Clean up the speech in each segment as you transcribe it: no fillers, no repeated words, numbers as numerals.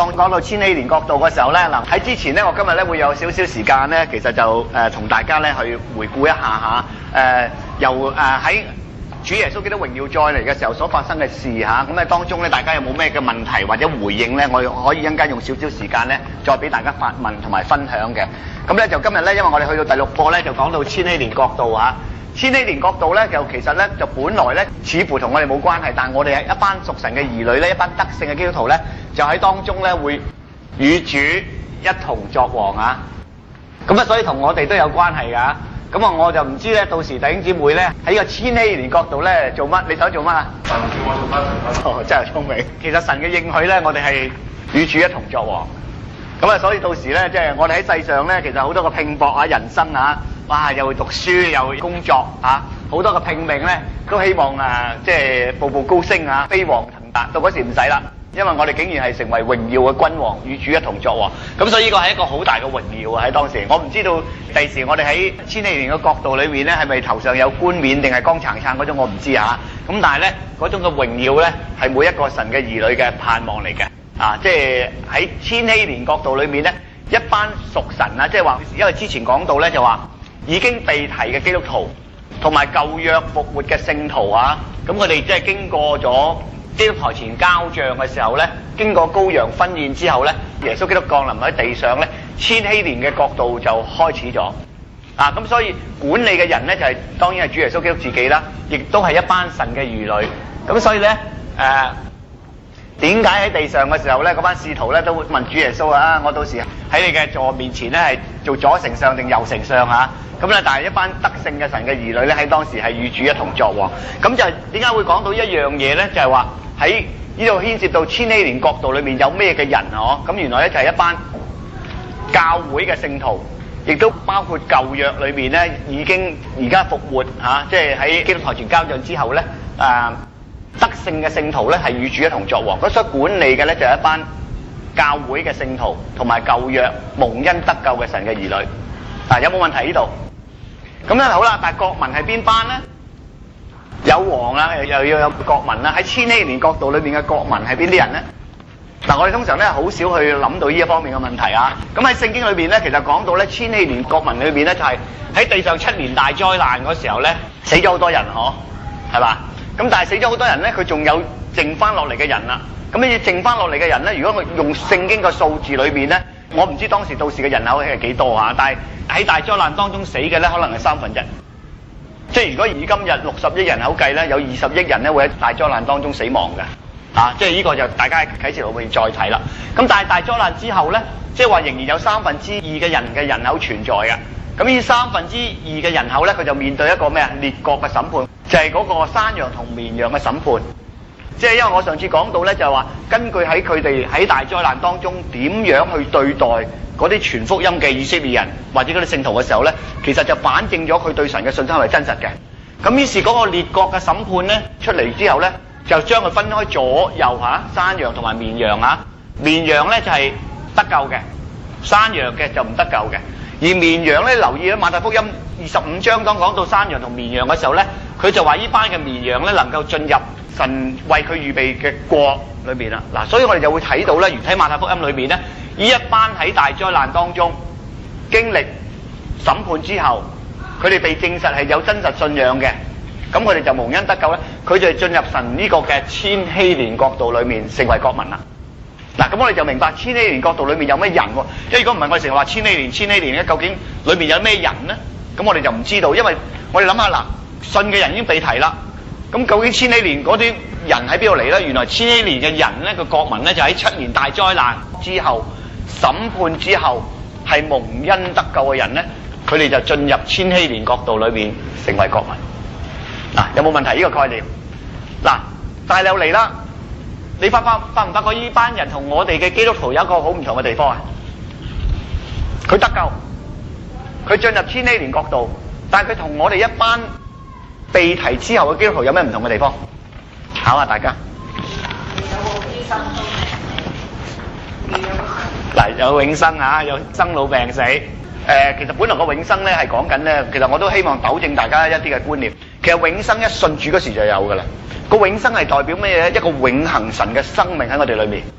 當講到千禧年國度嘅時候咧，嗱喺之前咧，我今日咧會有少少時間咧，其實就同大家咧去回顧一下嚇，由喺主耶穌基督榮耀再嚟嘅時候所發生嘅事嚇，咁咧當中咧大家有冇咩嘅問題或者回應咧？我可以一陣間用少少時間咧，再俾大家發問同埋分享嘅。咁咧就今日咧，因為我哋去到第6課咧，就講到千禧年國度嚇。千禧年國度咧，就其實咧就本來咧似乎同我哋冇關係，但係我哋係一班屬神嘅兒女咧，一班得勝嘅基督徒咧，就喺當中咧會與主一同作王啊！咁啊，所以同我哋都有關係㗎。咁啊，我就唔知咧，到時弟兄姊妹咧喺個千禧年國度咧做乜？你想做乜啊？ 叫我做翻神哦，真係聰明。其實神嘅應許咧，我哋係與主一同作王。咁啊，所以到時咧，即係我哋喺世上咧，其實好多個拼搏啊，人生啊，哇，又讀書又工作啊，好多個拼命咧，都希望即係步步高升啊，飛黃騰達。到嗰時唔使啦。因為我哋竟然係成為榮耀嘅君王，與主一同作王，咁所以呢個係一個好大嘅榮耀啊！喺當時，我唔知道第時我哋喺千禧年嘅國度裏面咧，係咪頭上有冠冕定係光燦燦嗰種，我唔知啊！咁但係咧，嗰種嘅榮耀咧，係每一個神嘅兒女嘅盼望嚟嘅啊！即係喺千禧年國度裏面咧，一班屬神啊，即係話，因為之前講到咧就話已經被提嘅基督徒，同埋舊約復活嘅聖徒啊，咁佢哋即係經過咗基督台前交賬嘅時候咧，經過羔羊婚宴之後咧，耶穌基督降臨喺地上咧，千禧年嘅國度就開始咗啊！咁所以管理嘅人咧就係當然係主耶穌基督自己啦，亦都係一班神嘅兒女。咁所以咧點解喺地上嘅時候咧，嗰班使徒咧都會問主耶穌啊：我到時喺你嘅座面前咧係做左丞相定右丞相嚇？咁咧，但係一班得勝嘅神嘅兒女咧喺當時係與主一同作王。咁就點解會講到一樣嘢咧？就係話喺呢度牽涉到千禧年國度裏面有咩嘅人嗬？咁原來咧就係一班教會嘅聖徒，亦都包括舊約裏面咧已經而家復活嚇，即係喺基督台前交賬之後咧得勝嘅聖徒咧係與主一同作王。咁所以管理嘅咧就係一班教會嘅聖徒同埋舊約蒙恩得救嘅神嘅兒女。有冇問題呢度？咁咧好啦，但係國民係邊班咧？有王啦，又要有國民啦。喺千禧年國度裏面嘅國民係邊啲人咧？我哋通常咧好少去諗到呢一方面嘅問題啊。咁喺聖經裏邊咧，其實講到咧千禧年國民裏邊咧，就係喺地上7年大災難嗰時候咧，死咗好多人嗬，係嘛？咁但係死咗好多人咧，佢仲有剩翻落嚟嘅人啦。咁呢剩翻落嚟嘅人咧，如果我用聖經嘅數字裏邊咧，我唔知當時到時嘅人口係幾多啊？但係喺大災難當中死嘅咧，可能係1/3。即係如果以今日60億人口計咧，有20億人咧會喺大災難當中死亡嘅。即係呢個就大家喺啟示錄裏面再睇啦。咁但係大災難之後咧，即係話仍然有2/3嘅人口存在嘅。咁呢2/3嘅人口咧，佢就面對一個咩啊？列國嘅審判，就係嗰個山羊同綿羊嘅審判。即係因為我上次講到咧，就係話根據喺佢哋喺大災難當中點樣去對待嗰啲傳福音嘅以色列人或者嗰啲聖徒嘅時候咧，其實就反證咗佢對神嘅信心係真實嘅。咁於是嗰個列國嘅審判咧出嚟之後咧，就將佢分開左右嚇，山羊同埋綿羊嚇。綿羊咧就係得救嘅，山羊嘅就唔得救嘅。而綿羊咧，留意喺馬太福音25章當講到山羊同綿羊嘅時候咧，佢就話呢班嘅綿羊咧能夠進入神為佢預備嘅國裏邊啦。嗱，所以我哋就會睇到咧，如睇馬太福音裏邊咧，呢一班喺大災難當中經歷審判之後，佢哋被證實係有真實信仰嘅，咁佢哋就蒙恩得救咧，佢就進入神呢個嘅千禧年國度裏面成為國民啦。嗱，咁我哋就明白千禧年國度裏面有咩人喎？因為如果唔係我哋成日話千禧年咧，究竟裏面有咩人咧？咁我哋就唔知道，因為我哋諗下嗱，信嘅人已經被提啦。咁究竟千禧年嗰啲人喺邊度嚟咧？原來千禧年嘅人咧，個國民咧就喺7年大災難之後審判之後係蒙恩得救嘅人咧，佢哋就進入千禧年國度裏面成為國民。嗱，有冇問題呢個概念？嗱，但係又嚟啦，你發唔發覺呢班人同我哋嘅基督徒有一個好唔同嘅地方啊？佢得救，佢進入千禧年國度，但係佢同我哋一班被提之後嘅基督徒有咩唔同嘅地方？考下大家。嗱，有永生啊，有生老病死。其實本來個永生咧係講緊咧，其實我都希望糾正大家一啲嘅觀念。其實永生一信主嗰時就有㗎啦。個永生係代表咩嘢咧？一個永恆神嘅生命喺我哋裏面。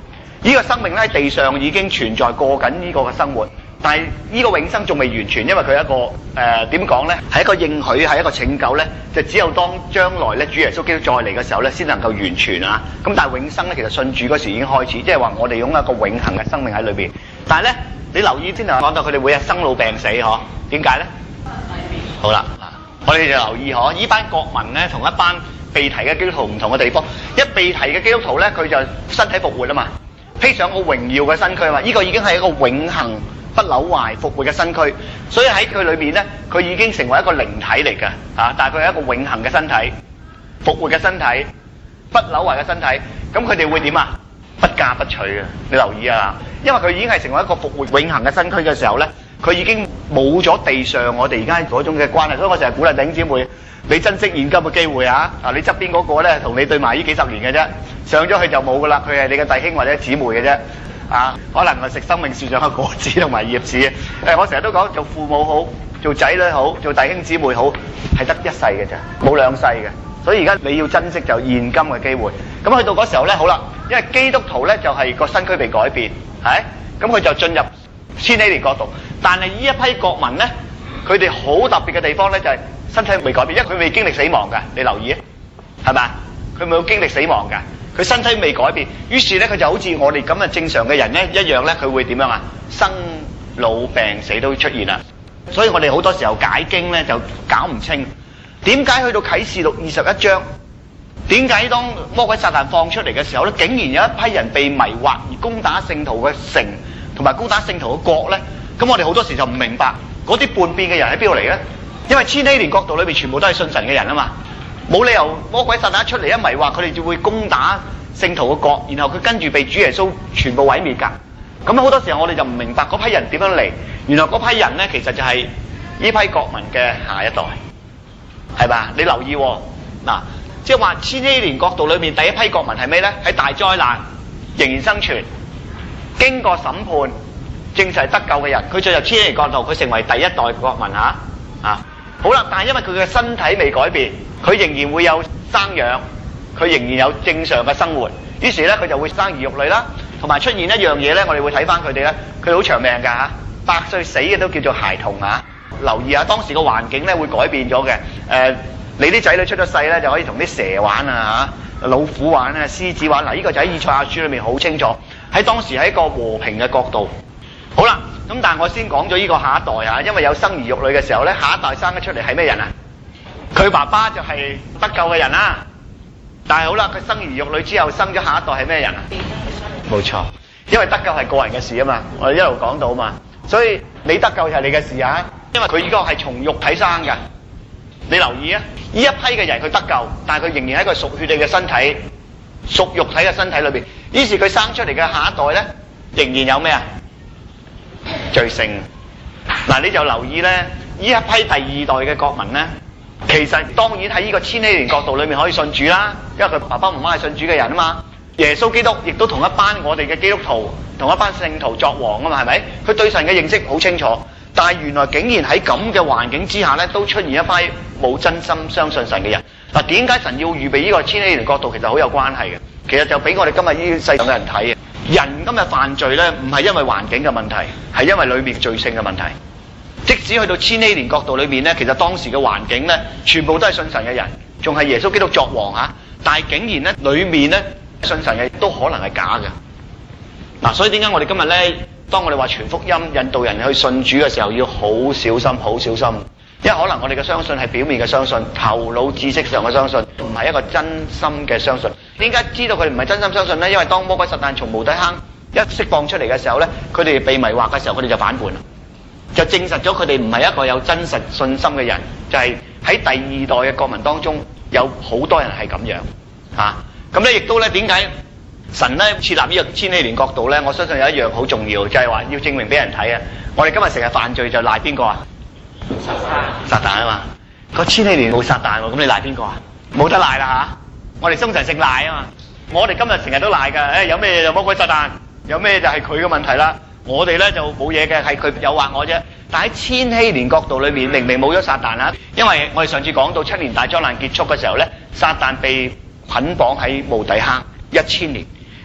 呢個生命咧喺地上已經存在過緊呢個嘅生活，但係呢個永生仲未完全，因為佢係一個點講咧，係一個應許，係一個拯救咧，就只有當將來咧主耶穌基督再嚟嘅時候咧，先能夠完全啊！咁但係永生咧，其實信主嗰時已經開始，即係話我哋擁有一個永恆嘅生命喺裏邊。但係咧，你留意先頭講到佢哋每日生老病死嗬，點解咧？好啦，我哋就留意嗬，呢班國民咧同一班被提嘅基督徒唔同嘅地方，一被提嘅基督徒咧，佢就身體復活啊嘛，披上個榮耀嘅身軀啊嘛，呢個已經係一個永恆不朽壞復活嘅身軀，所以喺佢裏面咧，佢已經成為一個靈體嚟嘅啊！但係佢係一個永恆嘅身體、復活嘅身體、不朽壞嘅身體，咁佢哋會點啊？不嫁不娶嘅，你留意啊！因為佢已經係成為一個復活永恆嘅身軀嘅時候咧，佢已經冇咗地上我哋而家嗰種嘅關係，所以我成日鼓勵弟兄姊妹，你珍惜現今嘅機會啊！你側邊嗰個咧同你對埋呢幾十年嘅啫，上咗去就冇噶啦，佢係你嘅弟兄或者姊妹嘅啫。可能係食生命樹上嘅果子同埋葉子。我成日都講做父母好，做仔女好，做弟兄姊妹好，係得一世嘅啫，冇兩世嘅。所以而家你要珍惜就現今嘅機會。咁去到嗰時候咧，好啦，因為基督徒咧就係個身軀被改變，係咁佢就進入千禧年國度。但係呢一批國民咧，佢哋好特別嘅地方咧就係身體未改變，因為佢未經歷死亡㗎。你留意啊，係咪？佢冇經歷死亡㗎。佢身體未改變，於是咧佢就好似我哋咁嘅正常嘅人咧一樣咧，佢會點樣啊？生老病死都出現啦。所以我哋好多時候解經咧就搞唔清，點解去到啟示錄21章，點解當魔鬼撒旦放出嚟嘅時候咧，竟然有一批人被迷惑而攻打聖徒嘅城，同埋攻打聖徒嘅國咧？咁我哋好多時就唔明白嗰啲叛變嘅人喺邊度嚟咧？因為千禧年國度裏邊全部都係信神嘅人啊嘛。冇理由魔鬼撒旦出嚟一迷惑佢哋就會攻打聖徒嘅國，然後佢跟住被主耶穌全部毀滅㗎。咁好多時候我哋就唔明白嗰批人點樣嚟。原來嗰批人咧其實就係呢批國民嘅下一代，係嘛？你留意嗱，即係話千禧年國度裏面第一批國民係咩咧？喺大災難仍然生存，經過審判證實得救嘅人，佢進入千禧年國度，佢成為第一代國民嚇啊！好啦，但係因為佢嘅身體未改變，佢仍然會有生養，佢仍然有正常嘅生活，於是咧佢就會生兒育女啦，同埋出現一樣嘢咧，我哋會睇翻佢哋咧，佢好長命㗎嚇，100歲死嘅都叫做孩童啊！留意下當時個環境咧會改變咗嘅，你啲仔女出咗世咧就可以同啲蛇玩啊嚇，老虎玩啊，獅子玩，嗱呢個就喺以賽亞書裏面好清楚，喺當時係一個和平嘅國度。好啦，咁但係我先講咗呢個下一代啊，因為有生兒育女嘅時候咧，下一代生得出嚟係咩人啊？佢爸爸就係得救嘅人啦。但係好啦，佢生兒育女之後生咗下一代係咩人啊？冇錯，因為得救係個人嘅事啊嘛，我哋一路講到啊嘛，所以你得救就係你嘅事啊，因為佢呢個係從肉體生嘅。你留意啊，呢一批嘅人佢得救，但係佢仍然喺一個屬血氣嘅身體、屬肉體嘅身體裏邊，於是佢生出嚟嘅下一代咧，仍然有咩啊？罪性。嗱，你就留意咧，呢一批第二代嘅國民咧，其實當然喺呢個千禧年國度裏面可以信主啦，因為佢爸爸媽媽係信主嘅人啊嘛。耶穌基督亦都同一班我哋嘅基督徒，同一班聖徒作王啊嘛，係咪？佢對神嘅認識好清楚，但係原來竟然喺咁嘅環境之下咧，都出現一批冇真心相信神嘅人。嗱，點解神要預備呢個千禧年國度？其實好有關係嘅。其實就俾我哋今日呢世上嘅人睇嘅。人今日犯罪咧，唔係因為環境嘅問題，係因為裏面罪性嘅問題。即使去到千禧年國度裏面咧，其實當時嘅環境咧，全部都係信神嘅人，仲係耶穌基督作王嚇。但係竟然咧，裏面咧信神嘅都可能係假嘅。嗱，所以點解我哋今日咧，當我哋話傳福音、引導人去信主嘅時候，要好小心、好小心，因為可能我哋嘅相信係表面嘅相信，頭腦知識上嘅相信，唔係一個真心嘅相信。點解知道佢哋唔係真心相信咧？因為當魔鬼撒旦從無底坑一釋放出嚟嘅時候咧，佢哋被迷惑嘅時候，佢哋就反叛啦，就證實咗佢哋唔係一個有真實信心嘅人。就係喺第二代嘅國民當中，有好多人係咁樣嚇。咁咧亦都咧，點解神咧設立呢個千禧年國度咧？我相信有一樣好重要，就係話要證明俾人睇啊！我哋今日成日犯罪就賴邊個啊？撒旦啊嘛！個千禧年冇撒旦喎，咁你賴邊個啊？冇得賴啦嚇！我哋忠臣姓賴啊嘛！我哋今日成日都賴㗎，有咩就魔鬼撒旦，有咩就係佢嘅問題啦。我哋咧就冇嘢嘅，係佢誘惑我啫。但喺千禧年國度裏面，明明冇咗撒旦啦，因為我哋上次講到7年大災難結束嘅時候咧，撒旦被捆綁喺無底坑1000年，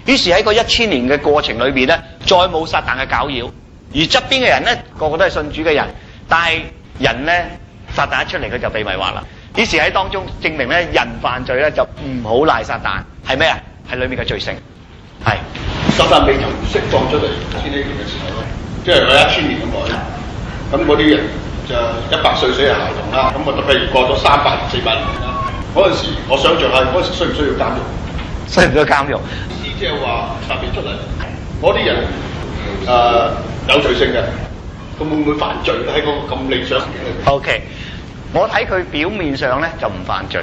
於是喺個1000年嘅過程裏邊咧，再冇撒旦嘅攪擾，而側邊嘅人咧個個都係信主嘅人，但係人咧撒旦一出嚟佢就被迷惑啦。於是喺當中證明咧，人犯罪咧就唔好賴撒旦，係咩啊？係裏面嘅罪性，係撒旦未曾釋放出嚟千禧年嘅時候咧，即係佢1000年咁耐啦。咁嗰啲人就100歲死人孩童啦。咁我譬如過咗300、400年啦，嗰陣時我想象下嗰陣時需唔需要監獄？ 需唔需要監獄？ 意思即係話特別出嚟，嗰啲人有罪性嘅，咁會唔會犯罪咧？喺嗰個咁理想嘅裏邊。 OK， 我睇佢表面上咧就唔犯罪。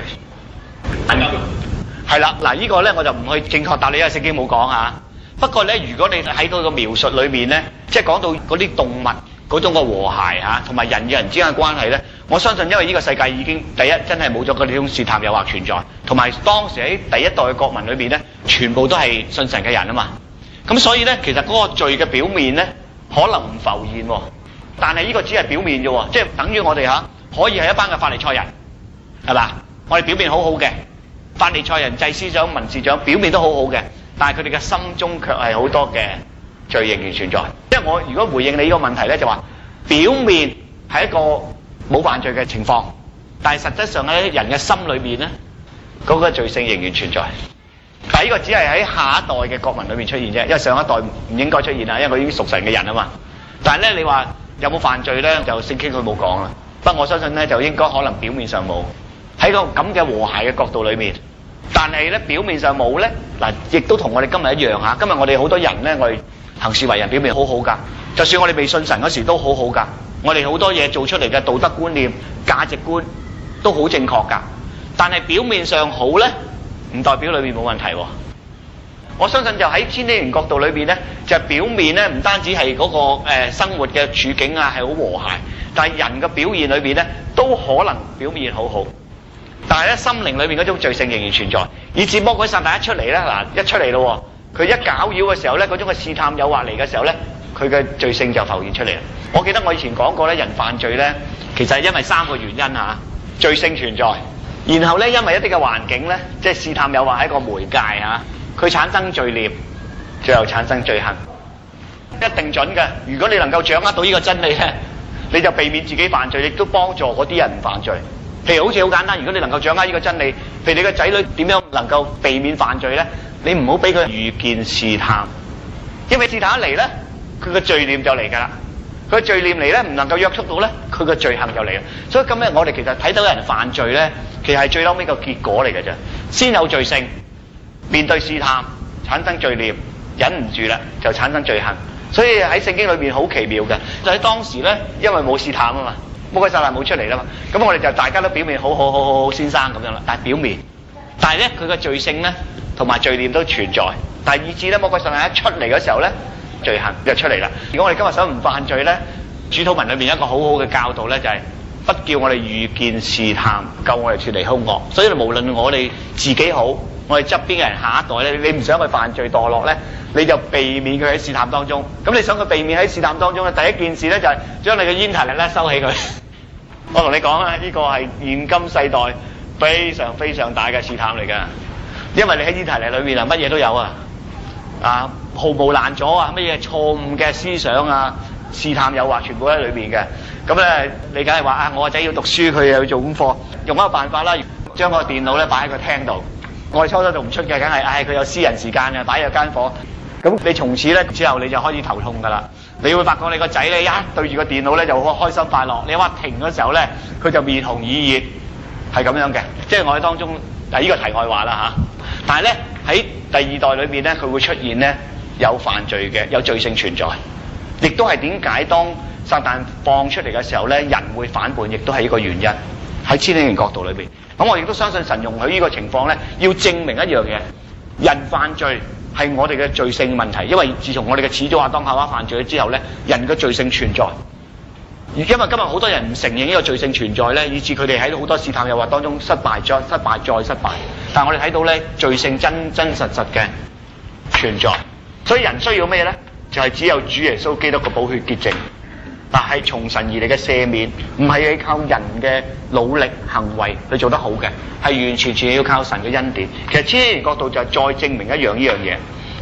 係啦，嗱呢個咧我就唔去正確答你，因為聖經冇講嚇。不過咧，如果你喺嗰個描述裏面咧，即係講到嗰啲動物嗰種個和諧嚇，同埋人與人之間嘅關係咧，我相信因為呢個世界已經第一真係冇咗嗰種試探誘惑存在，同埋當時喺第一代嘅國民裏邊咧，全部都係信神嘅人啊嘛。咁所以咧，其實嗰個罪嘅表面咧，可能唔浮現喎，但係呢個只係表面啫喎，即係等於我哋可以係一班嘅法利賽人，係嘛？我哋表面好好嘅。法利賽人、祭司長、文士長表面都好好嘅，但係佢哋嘅心中卻係好多嘅罪仍然存在。因為我如果回應你呢個問題咧，就話表面係一個冇犯罪嘅情況，但係實質上喺人嘅心裏面咧，嗰個罪性仍然存在。但係呢個只係喺下一代嘅國民裏面出現啫，因為上一代唔應該出現啦，因為佢已經屬神嘅人啊嘛。但係咧，你話有冇犯罪咧？就聖經佢冇講啦。不過我相信咧，就應該可能表面上冇。喺個咁嘅和諧嘅角度裏面，但係咧表面上冇咧，嗱，亦都同我哋今日一樣嚇。今日我哋好多人咧，我哋行事為人表面好好㗎，就算我哋未信神嗰時都好好㗎。我哋好多嘢做出嚟嘅道德觀念、價值觀都好正確㗎。但係表面上好咧，唔代表裏面冇問題喎。我相信就喺千禧年角度裏邊咧，就係表面咧唔單止係嗰個生活嘅處境啊係好和諧，但係人嘅表現裏邊咧都可能表面好好。但係咧，心靈裏面嗰種罪性仍然存在，以至魔鬼撒旦一出嚟咧，嗱一出嚟咯，佢一攪擾嘅時候咧，嗰種嘅試探誘惑嚟嘅時候咧，佢嘅罪性就浮現出嚟啦。我記得我以前講過咧，人犯罪咧，其實係因為3個原因嚇，罪性存在，然後咧因為一啲嘅環境咧，即係試探誘惑係一個媒介嚇，佢產生罪念，最後產生罪行，一定準嘅。如果你能夠掌握到呢個真理咧，你就避免自己犯罪，亦都幫助嗰啲人唔犯罪。譬如好似好簡單，如果你能夠掌握呢個真理，譬如你個仔女點樣能夠避免犯罪咧？你唔好俾佢遇見試探，因為試探一嚟咧，佢個罪念就嚟㗎啦。佢罪念嚟咧，唔能夠約束到咧，佢個罪行就嚟啦。所以今日我哋其實睇到人犯罪咧，其實係最嬲尾個結果嚟嘅啫。先有罪性，面對試探產生罪念，忍唔住啦就產生罪行。所以喺聖經裏邊好奇妙嘅，就喺當時咧，因為冇試探啊嘛。魔鬼撒旦冇出嚟啦嘛，咁我哋就大家都表面好先生咁樣啦，但係表面，但係咧佢嘅罪性咧同埋罪念都存在，但係以致咧魔鬼撒旦一出嚟嘅時候咧，罪行就出嚟啦。如果我哋今日想唔犯罪咧，主禱文裏面一個好好嘅教導咧就係、不叫我哋遇見試探，救我哋脫離兇惡。所以無論我哋自己好，我哋側邊嘅人下一代咧，你唔想佢犯罪墮落咧，你就避免佢喺試探當中。咁你想佢避免喺試探當中咧，第一件事咧就係將你嘅煙頭力咧收起佢。我同你講啊，呢個係現今世代非常非常大嘅試探嚟㗎，因為你喺煙頭力裏面啊，乜嘢都有啊，毫無攔阻啊，乜嘢錯誤嘅思想啊，試探誘惑全部喺裏面嘅。咁咧，你梗係話我個仔要讀書，佢又要做功課，用一個辦法啦，將個電腦咧擺喺個廳度。我哋初初做唔出嘅，梗係佢有私人時間嘅，擺喺間房。咁你從此咧之後你就開始頭痛㗎啦。你會發覺你個仔咧一對住個電腦咧就好開心快樂，你話停嘅時候咧佢就面紅耳熱，係咁樣嘅。即係我哋當中呢個題外話啦嚇。但係咧喺第二代裏邊咧，佢會出現咧有犯罪嘅，有罪性存在，亦都係點解當撒旦放出嚟嘅時候咧，人會反叛，亦都係呢個原因。喺千禧年角度裏邊，咁我亦都相信神容許呢個情況咧，要證明一樣嘢：人犯罪係我哋嘅罪性問題。因為自從我哋嘅始祖亞當夏娃犯罪之後咧，人嘅罪性存在。而因為今日好多人唔承認呢個罪性存在咧，以致佢哋喺好多試探誘惑當中失敗再失敗再失敗。但係我哋睇到咧，罪性真真實實嘅存在。所以人需要咩咧？就係只有主耶穌基督嘅寶血潔淨。但係從神而嚟嘅赦免，唔係靠人嘅努力行為去做得好嘅，係完全全要靠神嘅恩典。其實千禧年角度就係再證明一樣呢樣嘢，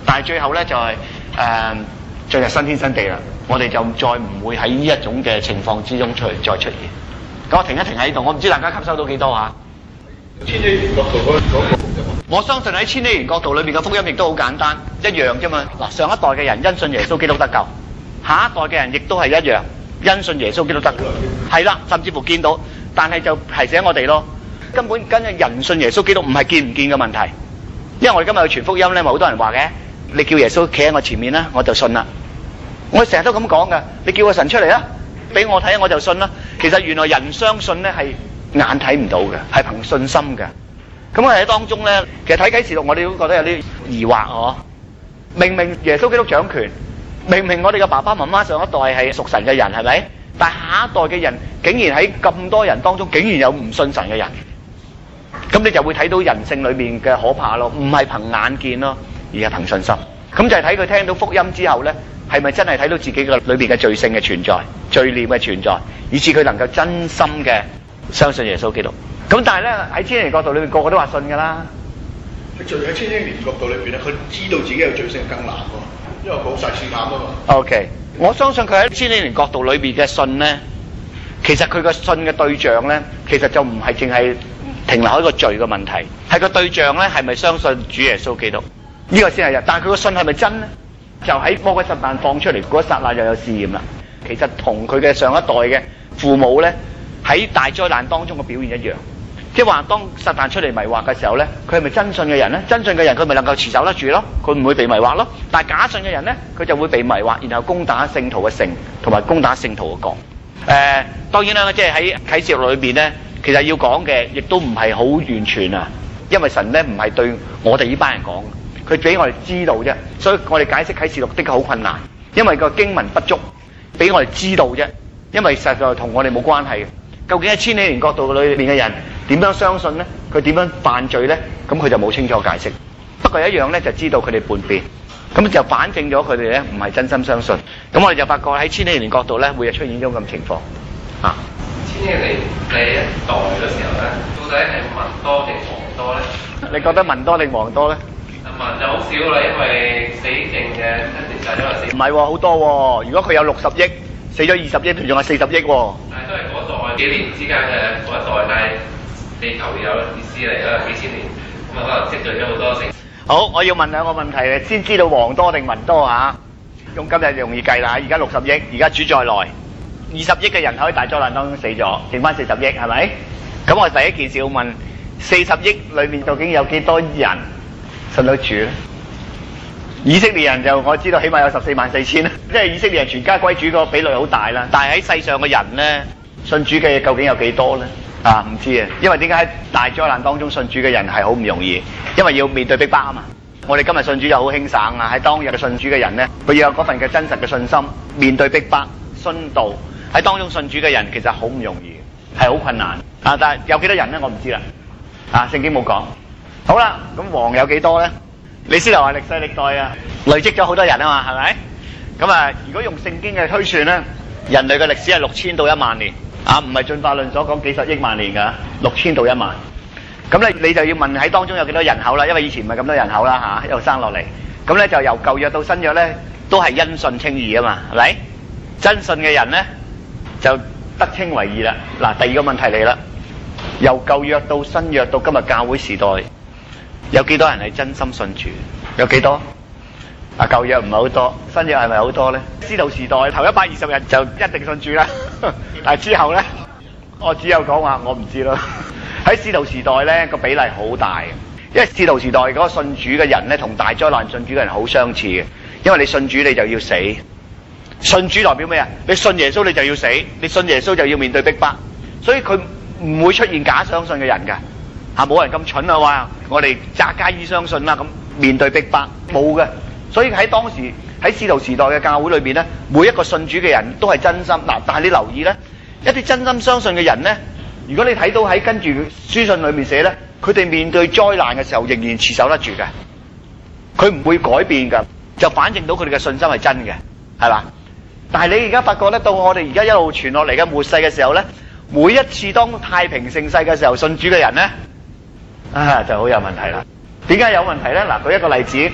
但係最後咧就係進入新天新地啦，我哋就再唔會喺呢一種嘅情況之中再出現。咁我停一停喺度，我唔知大家吸收到幾多嚇。 千禧年國度嗰個， 我相信喺千禧年國度裏邊嘅福音亦都好簡單，一樣啫嘛。嗱，上一代嘅人因信耶穌基督得救，下一代嘅人亦都係一樣因信耶穌基督得救，係啦，甚至乎見到，但係就提醒我哋咯，根本跟人信耶穌基督唔係見唔見嘅問題，因為我哋今日去傳福音咧，咪好多人話嘅，你叫耶穌企喺我前面啦，我就信啦。我成日都咁講噶，你叫個神出嚟啦，俾我睇我就信啦。其實原來人相信咧係眼睇唔到嘅，係憑信心嘅。咁我喺當中咧，其實睇啟示錄我哋都覺得有啲疑惑嗬。明明耶穌基督掌權，明明我哋嘅爸爸媽媽上一代係屬神嘅人，係咪？但係下一代嘅人竟然喺咁多人當中，竟然有唔信神嘅人。咁你就會睇到人性裏面嘅可怕咯，唔係憑眼見咯，而係憑信心。咁就係睇佢聽到福音之後咧，係咪真係睇到自己嘅裏邊嘅罪性嘅存在、罪孽嘅存在，以致佢能夠真心嘅相信耶穌基督。咁但係咧喺千禧年國度裏邊，個個都話信㗎啦。 喺千禧年國度裏邊咧，佢知道自己有罪性更難喎，因為冇晒試探啊嘛。 OK， 我相信佢喺千禧年國度裏邊嘅信咧，其實佢個信嘅對象咧，其實就唔係淨係停留喺個罪嘅問題，係個對象咧係咪相信主耶穌基督？呢個先係。但係佢個信係咪真咧？就喺魔鬼撒旦放出嚟嗰一剎那就有試驗啦。其實同佢嘅上一代嘅父母咧，喺大災難當中嘅表現一樣，即係話當撒旦出嚟迷惑嘅時候咧，佢係咪真信嘅人咧？真信嘅人佢咪能夠持守得住咯，佢唔會被迷惑咯。但係假信嘅人咧，佢就會被迷惑，然後攻打聖徒嘅城，同埋攻打聖徒嘅國。當然啦，即係喺啟示錄裏邊咧，其實要講嘅亦都唔係好完全啊，因為神咧唔係對我哋呢班人講。佢俾我哋知道啫，所以我哋解釋啟示錄的確好困難，因為個經文不足，俾我哋知道啫。因為實在同我哋冇關係嘅。究竟喺千禧年國度裏邊嘅人點樣相信咧？佢點樣犯罪咧？咁佢就冇清楚解釋。不過一樣咧，就知道佢哋叛變，咁就反證咗佢哋咧唔係真心相信。咁我哋就發覺喺千禧年國度咧，會有出現呢種咁情況啊。 千禧年第一代嘅時候咧，到底係民多定王多咧？ 你覺得民多定王多咧？ 民就好少啦，因為死剩嘅一段就因為死。 唔係喎，好多喎。如果佢有60億，死咗20億，仲有40億喎。 但係都係嗰代幾年之間嘅嗰一代，但係地球有意思嚟啦，幾千年咁啊，可能積聚咗好多成。 好，我要問兩個問題，先知道王多定民多嚇。用今日容易計啦，而家60億，而家主再來20億嘅人口喺大災難當中死咗，剩翻40億係咪？咁我第一件事要問40億裏面究竟有幾多人信到主咧？以色列人就我知道起碼有144000啦，即係以色列人全家歸主個比率好大啦。但係喺世上嘅人咧，信主嘅究竟有幾多咧？啊，唔知啊，因為點解喺大災難當中信主嘅人係好唔容易，因為要面對逼迫啊嘛。我哋今日信主就好輕省啊，喺當日嘅信主嘅人咧，佢要有嗰份嘅真實嘅信心，面對逼迫、殉道喺當中信主嘅人其實好唔容易，係好困難啊！但係有幾多人咧？我唔知啦。啊，聖經冇講。好啦，咁王有幾多咧？李斯流話歷世歷代啊，累積咗好多人啊嘛，係咪？咁啊，如果用聖經嘅推算咧，人類嘅歷史係6000到1萬年啊，唔係進化論所講幾十億萬年㗎，6000到1萬。咁咧你就要問喺當中有幾多人口啦，因為以前唔係咁多人口啦嚇，一路生落嚟。咁咧就由舊約到新約咧，都係因信稱義啊嘛，係咪？真信嘅人咧就得稱為義啦。嗱，第二個問題嚟啦，由舊約到新約到今日教會時代，有幾多人係真心信主？有幾多？啊，舊約唔係好多，新約係咪好多咧？使徒時代頭120日就一定信主啦，但係之後咧，我只有講話我唔知咯。喺使徒時代咧個比例好大嘅，因為使徒時代嗰個信主嘅人咧同大災難信主嘅人好相似嘅，因為你信主你就要死，信主代表咩啊？你信耶穌你就要死，你信耶穌就要面對逼迫，所以佢唔會出現假相信嘅人㗎。嚇，冇人咁蠢啊！話我哋詐假意相信啦，咁面對逼迫冇嘅。所以喺當時喺使徒時代嘅教會裏邊咧，每一個信主嘅人都係真心嗱。但係你留意咧，一啲真心相信嘅人咧，如果你睇到喺跟住書信裏面寫咧，佢哋面對災難嘅時候仍然持守得住嘅，佢唔會改變㗎，就反證到佢哋嘅信心係真嘅，係嘛？但係你而家發覺咧，到我哋而家一路傳落嚟嘅末世嘅時候咧，每一次當太平盛世嘅時候，信主嘅人咧，就好有問題啦。點解有問題咧？嗱，舉一個例子，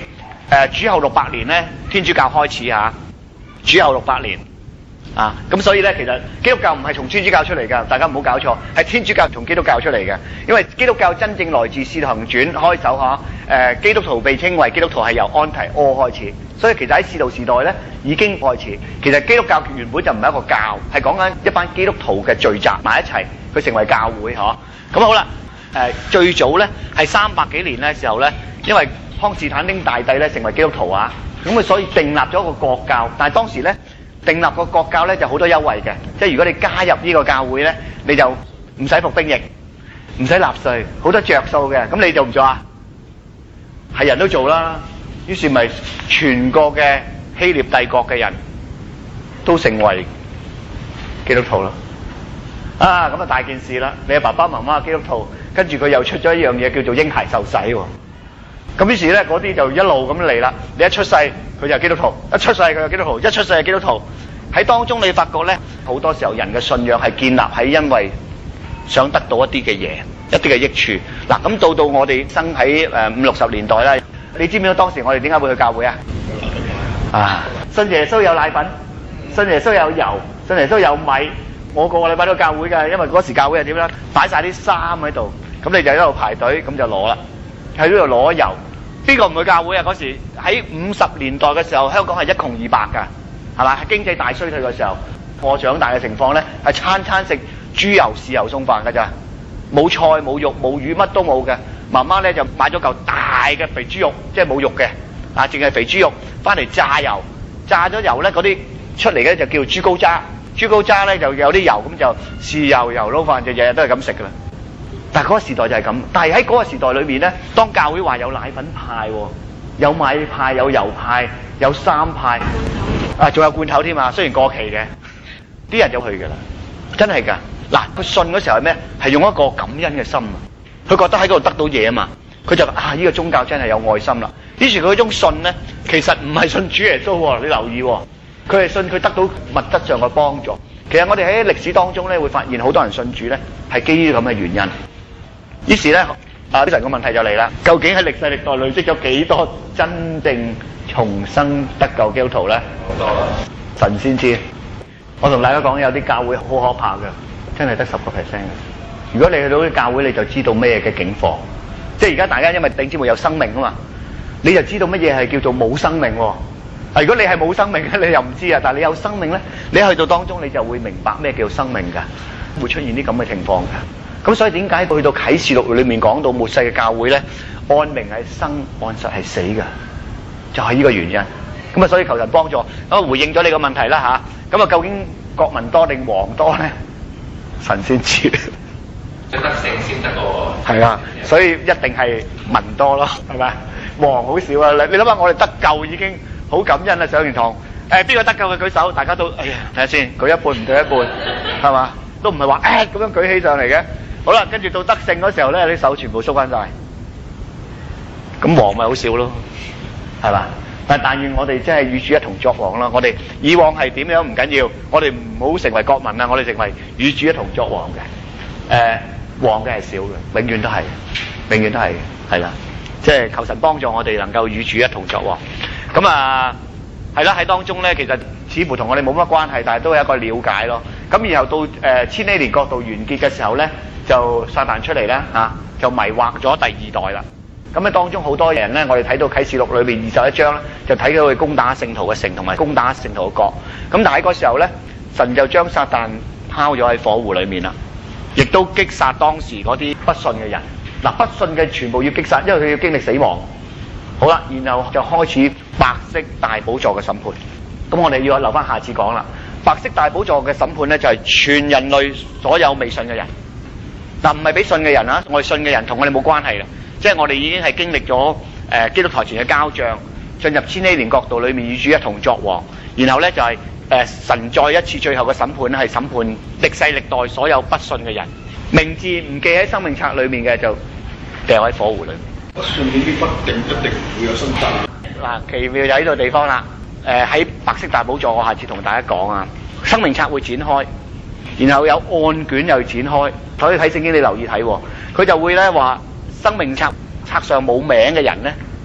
主後600年咧，天主教開始嚇，主後600年啊，咁所以咧，其實基督教唔係從天主教出嚟㗎，大家唔好搞錯，係天主教從基督教出嚟嘅，因為基督教真正來自《使徒行傳》開首嚇，基督徒被稱為基督徒係由安提阿開始，所以其實喺使徒時代咧已經開始。其實基督教原本就唔係一個教，係講緊一班基督徒嘅聚集埋一齊，佢成為教會嚇。咁好啦，最早咧係300幾年咧時候咧，因為康士坦丁大帝咧成為基督徒啊，咁佢所以訂立咗一個國教，但係當時咧訂立個國教咧就好多優惠嘅，即係如果你加入呢個教會咧，你就唔使服兵役，唔使納稅，好多着數嘅。咁你做唔做啊？係人都做啦，於是咪全個嘅希臘帝國嘅人都成為基督徒咯。啊，咁啊大件事啦！你嘅爸爸媽媽係基督徒，跟住佢又出咗一樣嘢叫做嬰孩受洗喎。咁於是咧，嗰啲就一路咁嚟啦。你一出世佢就係基督徒，一出世佢就基督徒，一出世係基督徒。喺當中你發覺咧，好多時候人嘅信仰係建立喺因為想得到一啲嘅嘢，一啲嘅益處。嗱，咁到我哋生喺50、60年代啦，你知唔知當時我哋點解會去教會啊？啊，信耶穌有奶粉，信耶穌有油，信耶穌有米。我個禮拜都教會㗎，因為嗰時教會係點咧？擺晒啲衫喺度，咁你就喺度排隊，咁就攞啦，喺呢度攞油。邊個唔去教會啊？嗰時喺50年代嘅時候，香港係一窮二白㗎，係嘛？係經濟大衰退嘅時候，我長大嘅情況咧係餐餐食豬油豉油餸飯㗎咋，冇菜冇肉冇魚乜都冇嘅。媽媽咧就買咗嚿大嘅肥豬肉，即係冇肉嘅，啊，淨係肥豬肉，翻嚟炸油，炸咗油咧嗰啲出嚟嘅就叫豬膏渣。豬膏渣咧就有啲油，咁就豉油油撈飯就日日都係咁食噶啦。但係嗰個時代就係咁，但係喺嗰個時代裏面咧，當教會話有奶粉派，有米派，有油派，有衫派，啊，仲有罐頭添啊，雖然過期嘅，啲人就去噶啦，真係噶。嗱，佢信嗰時候係咩？係用一個感恩嘅心啊，佢覺得喺嗰度得到嘢啊嘛，佢就呢個宗教真係有愛心啦。於是佢嗰種信咧，其實唔係信主耶穌喎，你留意喎。佢係信佢得到物質上嘅幫助。其實我哋喺歷史當中咧，會發現好多人信主咧，係基於咁嘅原因。於是咧，呢個問題就嚟啦。究竟喺歷世歷代累積咗幾多真正重生得救基督徒咧？好多啦，神先知。我同大家講，有啲教會好可怕嘅，真係得10%嘅。如果你去到啲教會，你就知道咩嘅境況。即係而家大家因為弟兄姊妹有生命啊嘛，你就知道乜嘢係叫做冇生命喎。如果你係冇生命咧，你又唔知啊。但係你有生命咧，你去到當中你就會明白咩叫生命㗎，會出現啲咁嘅情況㗎。咁所以點解去到啟示錄裏面講到末世嘅教會咧，按名係生，按實係死㗎，就係呢個原因。咁啊，所以求神幫助。咁啊，回應咗你個問題啦嚇。咁啊，究竟國民多定王多咧？神先知。 得勝先得喎。 係啊，所以一定係民多咯，係咪？王好少啊！你諗下，我哋得救已經好感恩啦，上完堂，邊個得救嘅舉手，大家都哎呀睇下先，舉一半唔舉一半，係嘛？都唔係話咁樣舉起上嚟嘅。好啦，跟住到得勝嗰時候咧，啲手全部縮翻晒，咁王咪好少咯，係嘛？但願我哋真係與主一同作王啦。我哋以往係點樣唔緊要，我哋唔好成為國民啦，我哋成為與主一同作王嘅。王嘅係少嘅，永遠都係，永遠都係，係啦。即係求神幫助我哋能夠與主一同作王。咁啊，係啦，喺當中咧，其實似乎同我哋冇乜關係，但係都係一個了解咯。咁然後到千禧年國度完結嘅時候咧，就撒旦出嚟啦嚇，就迷惑咗第二代啦。咁喺當中好多人咧，我哋睇到啟示錄裏邊21章咧，就睇到佢攻打聖徒嘅城同埋攻打聖徒嘅國。咁但係嗰時候咧，神就將撒旦拋咗喺火湖裏面啦，亦都擊殺當時嗰啲不信嘅人。嗱，不信嘅全部要擊殺，因為佢要經歷死亡。好啦，然後就開始白色大寶座嘅審判。咁我哋要留翻下次講啦。白色大寶座嘅審判咧，就係全人類所有未信嘅人。嗱，唔係俾信嘅人啊，我哋信嘅人同我哋冇關係啦。即係我哋已經係經歷咗基督台前嘅交帳，進入千禧年國度裏面與主一同作王。然後咧就係神再一次最後嘅審判咧，係審判歷世歷代所有不信嘅人。名字唔記喺生命冊裏面嘅就掉喺火湖裏面。 不信呢啲不定一定唔會有生賺。 嗱，奇妙就喺呢個地方啦。喺白色大寶座，我下次同大家講啊。生命冊會展開，然後有案卷又展開。所以睇聖經你留意睇，佢就會咧話生命冊上冇名嘅人咧，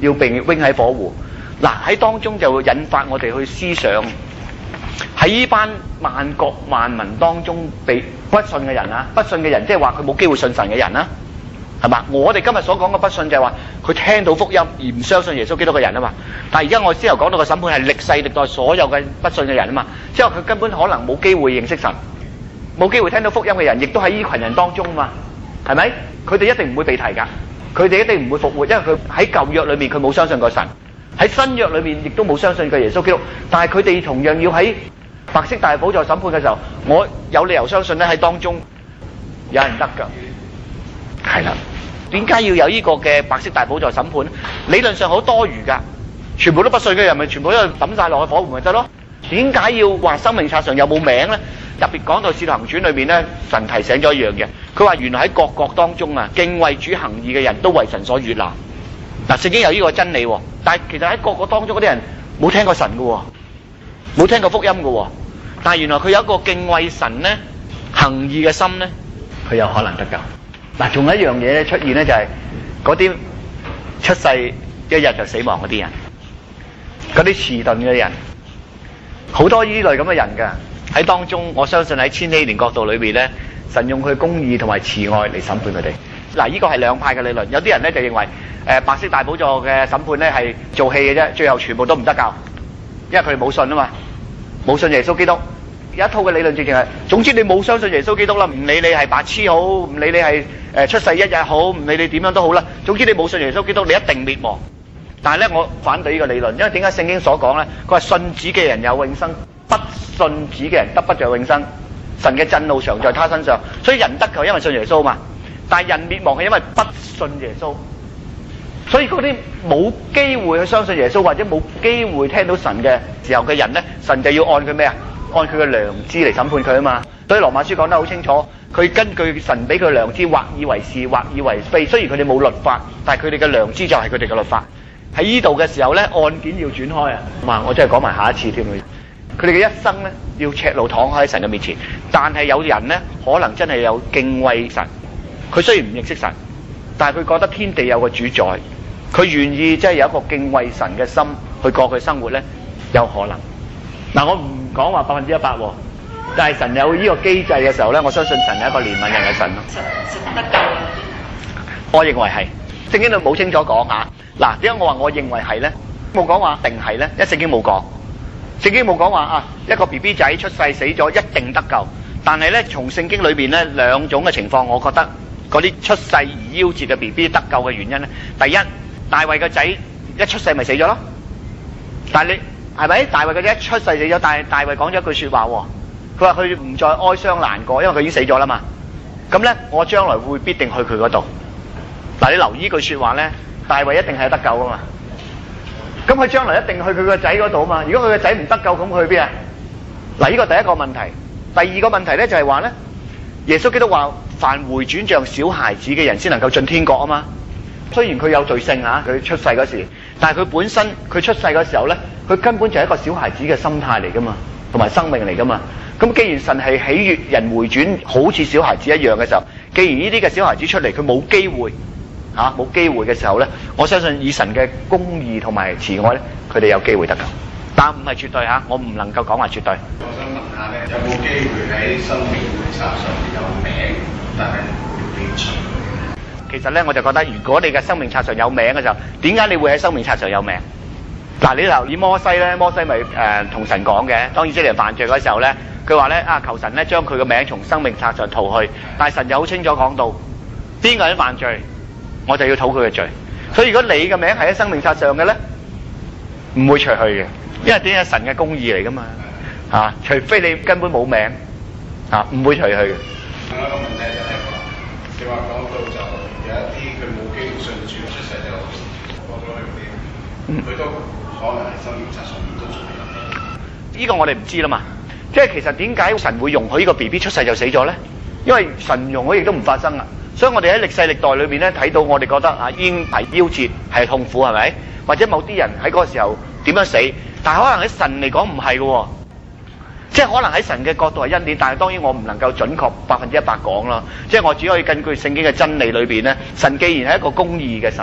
要被扔喺火湖。嗱，喺當中就會引發我哋去思想，喺呢班萬國萬民當中被不信嘅人啊，不信嘅人即係話佢冇機會信神嘅人啦，係嘛？我哋今日所講嘅不信就係話佢聽到福音而唔相信耶穌基督嘅人啊嘛。但係而家我先頭講到嘅審判係歷世歷代所有嘅不信嘅人啊嘛，即係話佢根本可能冇機會認識神，冇機會聽到福音嘅人，亦都喺呢群人當中啊嘛，係咪？佢哋一定唔會被提㗎，佢哋一定唔會復活，因為佢喺舊約裏面佢冇相信過神，喺新約裏面亦都冇相信過耶穌基督。但係佢哋同樣要喺白色大寶座審判嘅時候，我有理由相信咧喺當中有人得㗎，係啦。點解要有呢個嘅白色大寶座審判？理論上好多餘㗎，全部都不信嘅人咪全部都抌晒落去火湖咪得咯？點解要話生命冊上有冇名咧？特別講到《使徒行傳》裏面咧，神提醒咗一樣嘢，佢話原來喺各國當中啊，敬畏主行義嘅人都為神所悅納。嗱，聖經有呢個真理喎，但係其實喺各國當中嗰啲人冇聽過神嘅喎，冇聽過福音嘅喎，但係原來佢有一個敬畏神咧、行義嘅心咧，佢有可能得救。嗱，仲有一樣嘢咧出現咧，就係嗰啲出世一日就死亡嗰啲人，嗰啲遲鈍嘅人，好多呢類咁嘅人㗎。喺當中，我相信喺千禧年國度裏邊咧，神用佢公義同埋慈愛嚟審判佢哋。嗱，呢個係兩派嘅理論。有啲人咧就認為，白色大寶座嘅審判咧係做戲嘅啫，最後全部都唔得救，因為佢哋冇信啊嘛，冇信耶穌基督。有一套嘅理論正正係，總之你冇相信耶穌基督啦，唔理你係白痴好，唔理你係出世一日好，唔理你點樣都好啦，總之你冇信耶穌基督，你一定滅亡。但係咧，我反對呢個理論，因為點解聖經所講咧？佢話信子嘅人有永生，不信子嘅人得不着永生。神嘅震怒常在他身上，所以人得救因為信耶穌嘛。但係人滅亡係因為不信耶穌。所以嗰啲冇機會去相信耶穌或者冇機會聽到神嘅時候嘅人咧，神就要按佢咩啊？按佢嘅良知嚟審判佢啊嘛。所以羅馬書講得好清楚，佢根據神俾佢嘅良知，或以為是，或以為非。雖然佢哋冇律法，但係佢哋嘅良知就係佢哋嘅律法。喺呢度嘅時候咧，案件要轉開啊！哇，我真係講埋下一次添。佢哋嘅一生咧，要赤露躺喺神嘅面前。但係有人咧，可能真係有敬畏神。佢雖然唔認識神，但係佢覺得天地有個主宰，佢願意即係有一個敬畏神嘅心去過佢生活咧，有可能。嗱，我唔講話100%喎，但係神有呢個機制嘅時候咧，我相信神係一個憐憫人嘅神咯。 神得救啊！ 我認為係，聖經度冇清楚講嚇。嗱，點解我話我認為係咧？冇講話定係咧，因為聖經冇講。聖經冇講話啊，一個 BB 仔出世死咗一定得救。但係咧，從聖經裏邊咧兩種嘅情況，我覺得嗰啲出世而夭折嘅 BB 得救嘅原因咧，第一，大衛個仔一出世咪死咗咯。但係你係咪？大衛個仔一出世死咗，但係大衛講咗一句説話喎，佢話佢唔再哀傷難過，因為佢已經死咗啦嘛。咁咧，我將來會必定去佢嗰度。嗱，你留意句説話咧，大衛一定係得救啊嘛。咁佢將來一定去佢個仔嗰度啊嘛。如果佢個仔唔得救，咁佢去邊啊？嗱，呢個第一個問題。第二個問題咧就係話咧，耶穌基督話：凡回轉像小孩子嘅人先能夠進天國啊嘛。雖然佢有罪性嚇，佢出世嗰時，但係佢本身佢出世嘅時候咧，佢根本就係一個小孩子嘅心態嚟噶嘛，同埋生命嚟噶嘛。咁既然神係喜悅人回轉，好似小孩子一樣嘅時候，既然呢啲嘅小孩子出嚟，佢冇機會。冇機會嘅時候咧，我相信以神嘅公義同埋慈愛咧，佢哋有機會得救，但唔係絕對嚇，我唔能夠講話絕對。 我想問下咧，有冇機會喺生命冊上面有名，但係要被除？ 其實咧，我就覺得如果你嘅生命冊上有名嘅時候，點解你會喺生命冊上有名？嗱，你留意摩西咧，摩西咪同神講嘅，當以色列人犯罪嗰時候咧，佢話咧求神咧將佢嘅名從生命冊上塗去，但係神就好清楚講到，邊個人犯罪？我就要討佢嘅罪，所以如果你嘅名係喺生命冊上嘅咧，唔會除去嘅，因為點解神嘅公義嚟噶嘛，除非你根本冇名，唔會除去嘅。 另一個問題就係話，你話講到就有一啲佢冇機會信主出世就過咗去嗰啲，佢都可能喺生命冊上面都仲未有。 呢個我哋唔知啦嘛，即係其實點解神會容許呢個 BB 出世就死咗咧？因為神容許亦都唔發生啊。所以我哋喺歷世歷代裏邊咧睇到，我哋覺得已經係夭折，係痛苦，係咪？或者某啲人喺嗰個時候點樣死？但係可能喺神嚟講唔係嘅喎，即係可能喺神嘅角度係恩典，但係當然我唔能夠準確100%講啦。即係我只可以根據聖經嘅真理裏邊咧，神既然係一個公義嘅神，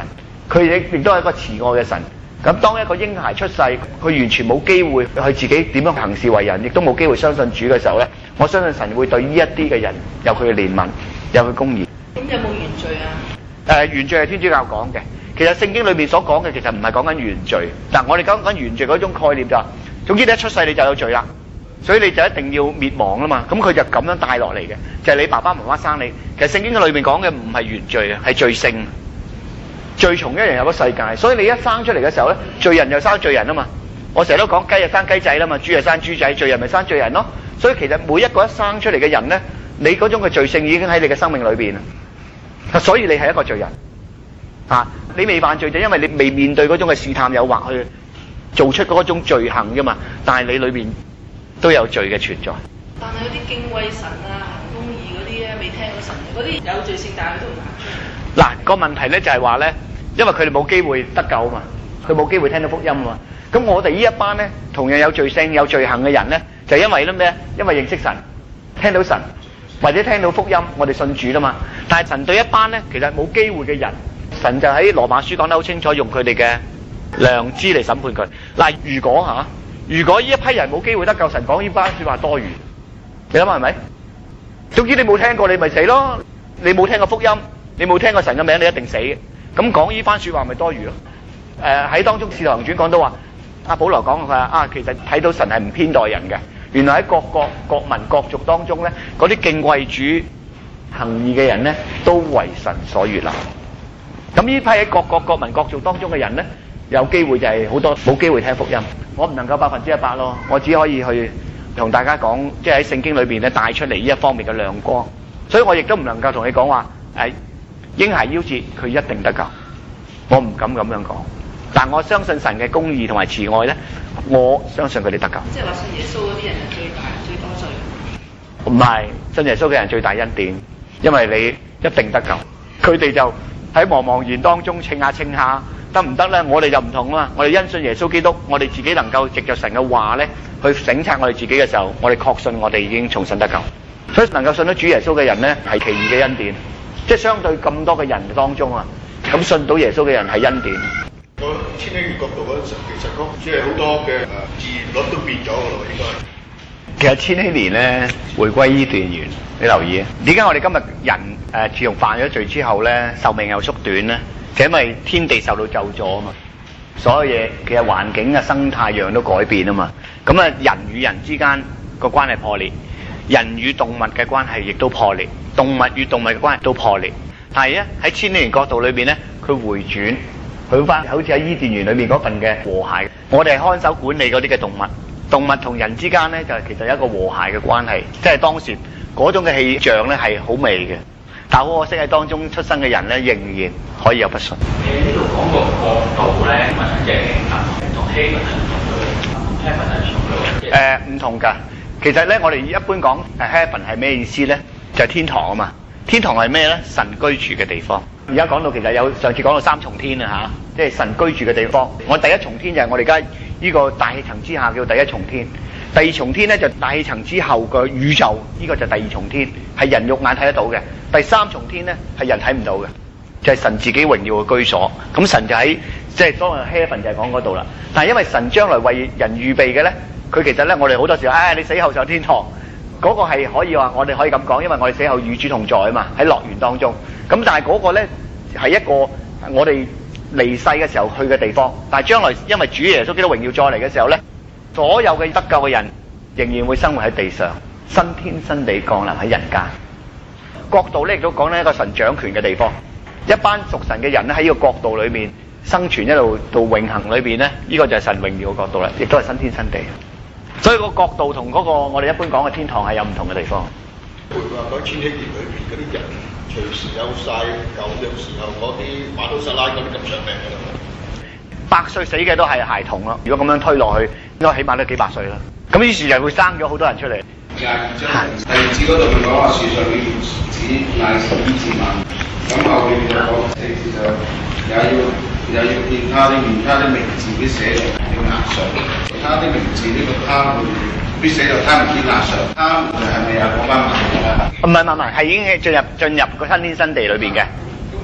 佢亦都係一個慈愛嘅神。咁當一個嬰孩出世，佢完全冇機會去自己點樣行事為人，亦都冇機會相信主嘅時候咧，我相信神會對呢一啲嘅人有佢嘅憐憫，有佢公義。 咁有冇原罪啊？ 原罪係天主教講嘅，其實聖經裏面所講嘅其實唔係講緊原罪。嗱，我哋講緊原罪嗰種概念就係，總之你一出世你就有罪啦，所以你就一定要滅亡啦嘛。咁佢就咁樣帶落嚟嘅，就係你爸爸媽媽生你。其實聖經嘅裏面講嘅唔係原罪啊，係罪性。罪從一人入咗世界，所以你一生出嚟嘅時候咧，罪人又生罪人啊嘛。我成日都講雞就生雞仔啦嘛，豬就生豬仔，罪人咪生罪人咯。所以其實每一個一生出嚟嘅人咧，你嗰種嘅罪性已經喺你嘅生命裏邊啊。所以你係一個罪人啊！你未犯罪就因為你未面對嗰種嘅試探誘惑去做出嗰種罪行啫嘛。但係你裏邊都有罪嘅存在。 但係嗰啲敬畏神啊、行公義嗰啲咧，未聽過神嘅嗰啲有罪性，但係佢都唔行出嚟。 嗱，個問題咧就係話咧，因為佢哋冇機會得救啊嘛，佢冇機會聽到福音啊嘛。咁我哋呢一班咧，同樣有罪性、有罪行嘅人咧，就因為咧咩？因為認識神、聽到神或者聽到福音，我哋信主啦嘛。但係神對一班咧，其實冇機會嘅人，神就喺羅馬書講得好清楚，用佢哋嘅良知嚟審判佢。嗱，如果呢一批人冇機會得救，神講呢班説話多餘，你諗下係咪？總之你冇聽過，你咪死咯。你冇聽過福音，你冇聽過神嘅名，你一定死嘅。咁講呢番説話咪多餘咯？喺當中《使徒行傳》講到話，阿保羅講佢話其實睇到神係唔偏待人嘅。原來喺各國各民各族當中咧，嗰啲敬畏主行義嘅人咧，都為神所悅納。咁呢批喺各國各民各族當中嘅人咧，有機會就係好多冇機會聽福音。我唔能夠100%咯，我只可以去同大家講，即係喺聖經裏邊咧帶出嚟呢一方面嘅亮光。所以我亦都唔能夠同你講話嬰孩夭折佢一定得救，我唔敢咁樣講。但我相信神嘅公義同埋慈愛咧，我相信佢哋得救。 即係話信耶穌嗰啲人係最大最多罪。 唔係，信耶穌嘅人最大恩典，因為你一定得救。佢哋就喺茫茫然當中稱下得唔得咧？我哋就唔同啦。我哋因信耶穌基督，我哋自己能夠藉着神嘅話咧去省察我哋自己嘅時候，我哋確信我哋已經重新得救。所以能夠信到主耶穌嘅人咧，係奇異嘅恩典。即係相對咁多嘅人當中啊，咁信到耶穌嘅人係恩典。 個千禧年國度嗰陣時，其實即係好多嘅自然率都變咗㗎咯，應該。 其實千禧年咧，回歸伊甸園，你留意啊？點解我哋今日人自從犯咗罪之後咧，壽命又縮短咧？就因為天地受到咒詛啊嘛，所有嘢其實環境啊、生態樣都改變啊嘛。咁啊，人與人之間個關係破裂，人與動物嘅關係亦都破裂，動物與動物嘅關係都破裂。但係咧喺千禧年國度裏邊咧，佢回轉，去翻好似喺伊甸園裏面嗰份嘅和諧。我哋係看守管理嗰啲嘅動物。動物同人之間咧，就其實有一個和諧嘅關係，即係當時嗰種嘅氣象咧係好美嘅。但好可惜喺當中出生嘅人咧，仍然可以有不信。 呢度講個角度咧，問即係同希文係唔同嘅，heaven係唔同嘅。 唔同㗎。其實咧，我哋一般講heaven係咩意思咧？就係天堂啊嘛。天堂係咩咧？神居住嘅地方。而家講到其實有上次講到三重天啊嚇，即係神居住嘅地方。我第一重天就係我哋而家呢個大氣層之下叫第一重天，第二重天咧就大氣層之後嘅宇宙，呢個就第二重天，係人肉眼睇得到嘅。第三重天咧係人睇唔到嘅，就係神自己榮耀嘅居所。咁神就喺即係所謂 heaven 就係講嗰度啦。但係因為神將來為人預備嘅咧，佢其實咧我哋好多時候，你死後上天堂。嗰個係可以話，我哋可以咁講，因為我哋死後與主同在啊嘛，喺樂園當中。咁但係嗰個咧係一個我哋離世嘅時候去嘅地方。但係將來因為主耶穌基督榮耀再嚟嘅時候咧，所有嘅得救嘅人仍然會生活喺地上，新天新地降臨喺人間。國度咧亦都講咧一個神掌權嘅地方，一班屬神嘅人咧喺呢個國度裏面生存一路到永恆裏邊咧，呢個就係神榮耀嘅國度啦，亦都係新天新地。所以個角度同嗰個我哋一般講嘅天堂係有唔同嘅地方。 會唔會話喺千禧年裏邊嗰啲人隨時有晒舊嘅時候嗰啲馬都沙拉嗰啲咁長命嘅啦 ？100歲死嘅都係孩童咯。如果咁樣推落去，應該起碼都幾百歲啦。咁於是就會生咗好多人出嚟。 第二節嗰度講話樹上嘅葉子乃是醫治萬民，咁後面就講4節就也要見他的面，他的名字必寫在他的額上，他的名字呢個他們必寫在他們的額上。他們係咪有嗰班民啊？ 唔係，係已經進入個新天新地裏邊嘅。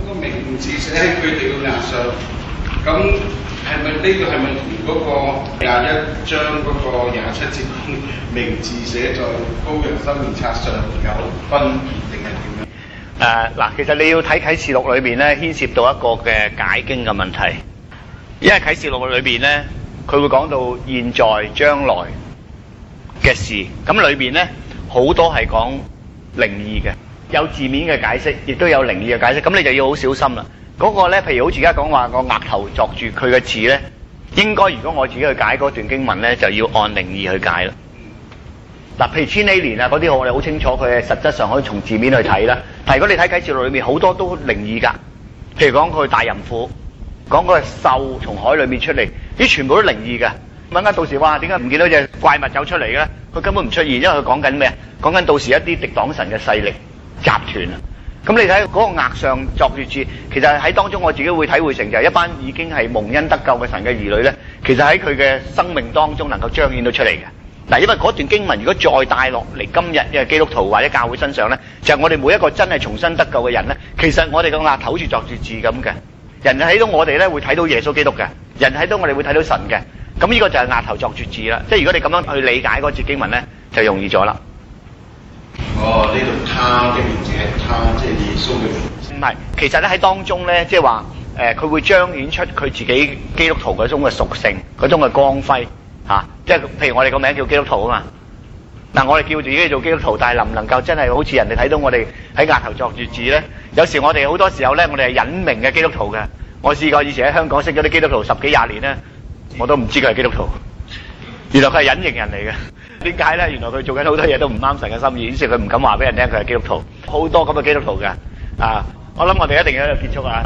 個名字寫喺佢哋嘅額上，咁係咪呢個係咪同嗰個21章嗰個27節名字寫在羔羊生命冊上有分別定係點樣？ 嗱，其實你要睇啟示錄裏邊咧，牽涉到一個嘅解經嘅問題，因為啟示錄裏邊咧，佢會講到現在、將來嘅事，咁裏邊咧好多係講靈異嘅，有字面嘅解釋，亦都有靈異嘅解釋，咁你就要好小心啦。嗰個咧，譬如好似而家講話個額頭作住佢嘅字咧，應該如果我自己去解嗰段經文咧，就要按靈異去解啦。嗱，譬如千禧年啊嗰啲，我哋好清楚佢係實質上可以從字面去睇啦。但係如果你睇啟示錄裏面好多都靈異㗎，譬如講佢大淫婦，講嗰個獸從海裏面出嚟，啲全部都靈異㗎。問間到時哇，點解唔見到隻怪物走出嚟嘅咧？佢根本唔出現，因為佢講緊咩？講緊到時一啲敵擋神嘅勢力集團啊。咁你睇嗰個額上作住字，其實喺當中我自己會體會成就係一班已經係蒙恩得救嘅神嘅兒女咧，其實喺佢嘅生命當中能夠彰顯到出嚟嘅。嗱，因為嗰段經文如果再帶落嚟今日嘅基督徒或者教會身上咧，就係我哋每一個真係重新得救嘅人咧，其實我哋個額頭好似作住字咁嘅，人睇到我哋咧會睇到耶穌基督嘅，人睇到我哋會睇到神嘅，咁呢個就係額頭作住字啦。即係如果你咁樣去理解嗰節經文咧，就容易咗啦。 哦，呢度他嘅名字係他，即係耶穌嘅名字。 唔係，其實咧喺當中咧，即係話佢會彰顯出佢自己基督徒嗰種嘅屬性，嗰種嘅光輝。即係譬如我哋個名叫基督徒啊嘛，嗱我哋叫自己做基督徒，但係能唔能夠真係好似人哋睇到我哋喺額頭作住字咧？有時我哋好多時候咧，我哋係隱名嘅基督徒嘅。我試過以前喺香港識咗啲基督徒10幾20年咧，我都唔知佢係基督徒，原來佢係隱形人嚟嘅。點解咧？原來佢做緊好多嘢都唔啱神嘅心意，於是佢唔敢話俾人聽佢係基督徒。好多咁嘅基督徒嘅，我諗我哋一定要喺度結束啊！